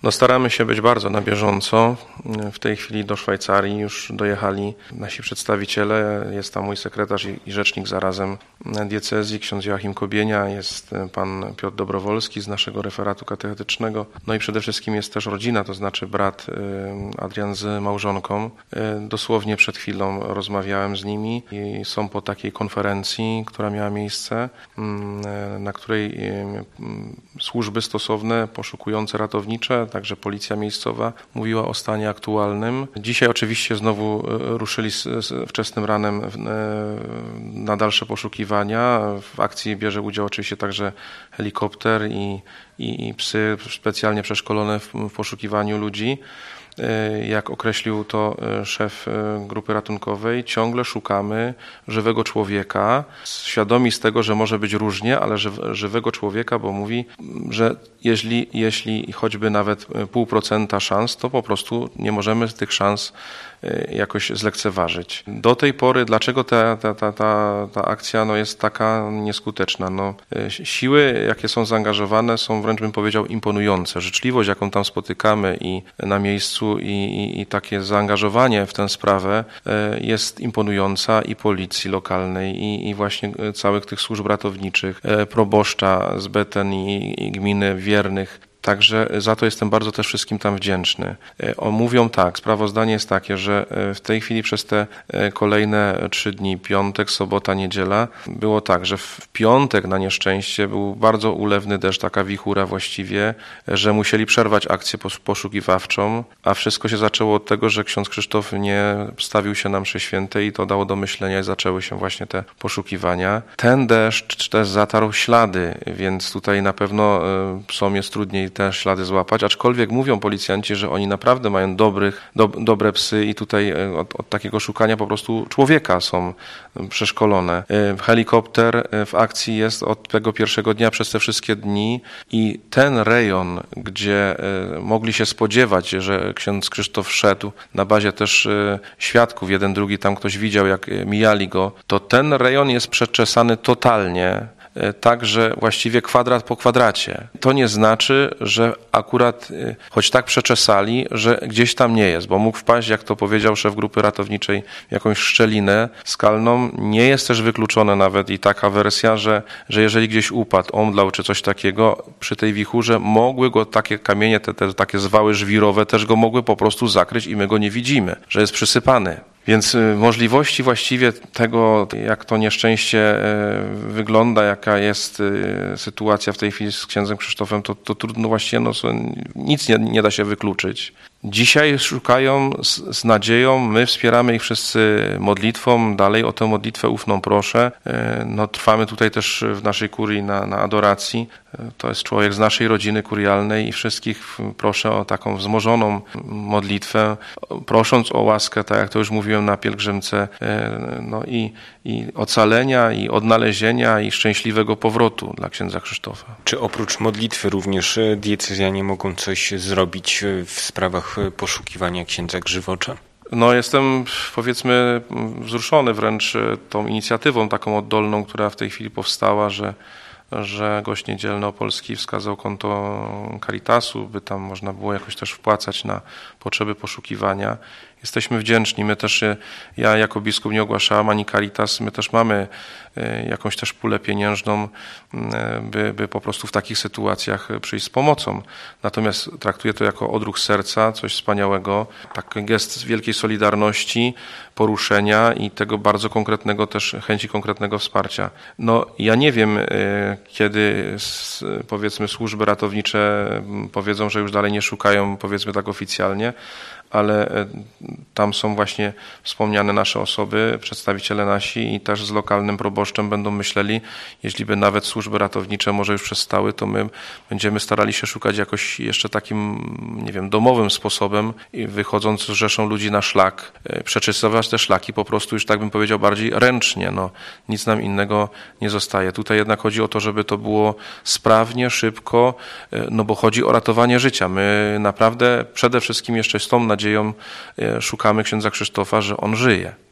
No staramy się być bardzo na bieżąco. W tej chwili do Szwajcarii już dojechali nasi przedstawiciele. Jest tam mój sekretarz i rzecznik zarazem diecezji, ksiądz Joachim Kobienia, jest pan Piotr Dobrowolski z naszego referatu katechetycznego. No i przede wszystkim jest też rodzina, to znaczy brat Adrian z małżonką. Dosłownie przed chwilą rozmawiałem z nimi i są po takiej konferencji, która miała miejsce, na której służby stosowne, poszukujące, ratownicze, także policja miejscowa mówiła o stanie aktualnym. Dzisiaj oczywiście znowu ruszyli wczesnym ranem na dalsze poszukiwania. W akcji bierze udział oczywiście także helikopter i psy specjalnie przeszkolone w poszukiwaniu ludzi. Jak określił to szef grupy ratunkowej, ciągle szukamy żywego człowieka, świadomi z tego, że może być różnie, ale żywego człowieka, bo mówi, że jeśli choćby nawet 0,5% szans, to po prostu nie możemy tych szans jakoś zlekceważyć. Do tej pory, dlaczego ta akcja jest taka nieskuteczna? Siły, jakie są zaangażowane, są wręcz bym powiedział imponujące. Życzliwość, jaką tam spotykamy i na miejscu i takie zaangażowanie w tę sprawę jest imponująca i policji lokalnej i właśnie całych tych służb ratowniczych, proboszcza z Beten i gminy Wiernych. Także za to jestem bardzo też wszystkim tam wdzięczny. Mówią tak, sprawozdanie jest takie, że w tej chwili przez te kolejne 3 dni, piątek, sobota, niedziela, było tak, że w piątek na nieszczęście był bardzo ulewny deszcz, taka wichura właściwie, że musieli przerwać akcję poszukiwawczą, a wszystko się zaczęło od tego, że ksiądz Krzysztof nie stawił się na mszy świętej i to dało do myślenia i zaczęły się właśnie te poszukiwania. Ten deszcz też zatarł ślady, więc tutaj na pewno psom jest trudniej te ślady złapać, aczkolwiek mówią policjanci, że oni naprawdę mają dobre psy i tutaj od takiego szukania po prostu człowieka są przeszkolone. Helikopter w akcji jest od tego pierwszego dnia przez te wszystkie dni i ten rejon, gdzie mogli się spodziewać, że ksiądz Krzysztof szedł na bazie też świadków, jeden, drugi tam ktoś widział, jak mijali go, to ten rejon jest przeczesany totalnie. Tak, że właściwie kwadrat po kwadracie. To nie znaczy, że akurat choć tak przeczesali, że gdzieś tam nie jest, bo mógł wpaść, jak to powiedział szef grupy ratowniczej, w jakąś szczelinę skalną. Nie jest też wykluczone nawet i taka wersja, że jeżeli gdzieś upadł, omdlał czy coś takiego, przy tej wichurze mogły go takie kamienie, te takie zwały żwirowe też go mogły po prostu zakryć i my go nie widzimy, że jest przysypany. Więc możliwości właściwie tego, jak to nieszczęście wygląda, jaka jest sytuacja w tej chwili z księdzem Krzysztofem, to trudno właściwie, nic nie da się wykluczyć. Dzisiaj szukają z nadzieją, my wspieramy ich wszyscy modlitwą, dalej o tę modlitwę ufną proszę. Trwamy tutaj też w naszej kurii na adoracji. To jest człowiek z naszej rodziny kurialnej i wszystkich proszę o taką wzmożoną modlitwę, prosząc o łaskę, tak jak to już mówiłem na pielgrzymce, i ocalenia, i odnalezienia, i szczęśliwego powrotu dla księdza Krzysztofa. Czy oprócz modlitwy również diecezjanie mogą coś zrobić w sprawach poszukiwania księdza Grzywocza? Jestem, powiedzmy, wzruszony wręcz tą inicjatywą taką oddolną, która w tej chwili powstała, że Gość Niedzielny Opolski wskazał konto Caritasu, by tam można było jakoś też wpłacać na potrzeby poszukiwania. Jesteśmy wdzięczni. My też, ja jako biskup nie ogłaszałem, ani Caritas, my też mamy jakąś też pulę pieniężną, by po prostu w takich sytuacjach przyjść z pomocą. Natomiast traktuję to jako odruch serca, coś wspaniałego, taki gest wielkiej solidarności, poruszenia i tego bardzo konkretnego też, chęci konkretnego wsparcia. Ja nie wiem, kiedy powiedzmy służby ratownicze powiedzą, że już dalej nie szukają, powiedzmy tak oficjalnie, ale tam są właśnie wspomniane nasze osoby, przedstawiciele nasi i też z lokalnym proboszczem będą myśleli, jeśli by nawet służby ratownicze może już przestały, to my będziemy starali się szukać jakoś jeszcze takim, nie wiem, domowym sposobem, wychodząc z rzeszą ludzi na szlak, przeczysywać te szlaki po prostu już tak bym powiedział bardziej ręcznie, nic nam innego nie zostaje. Tutaj jednak chodzi o to, żeby to było sprawnie, szybko, bo chodzi o ratowanie życia. My naprawdę przede wszystkim jeszcze z tą nadzieją szukamy księdza Krzysztofa, że on żyje.